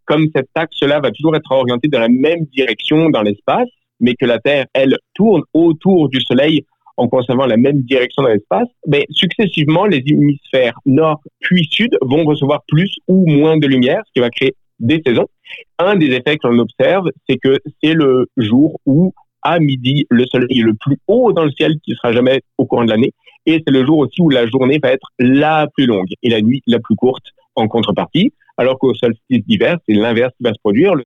comme cet axe-là va toujours être orienté dans la même direction dans l'espace, mais que la Terre, elle, tourne autour du Soleil en conservant la même direction dans l'espace, successivement, les hémisphères nord puis sud vont recevoir plus ou moins de lumière, ce qui va créer des saisons. Un des effets que l'on observe, c'est que c'est le jour où, à midi, le Soleil est le plus haut dans le ciel qui sera jamais au courant de l'année, et c'est le jour aussi où la journée va être la plus longue et la nuit la plus courte en contrepartie, alors qu'au solstice d'hiver, c'est l'inverse qui va se produire.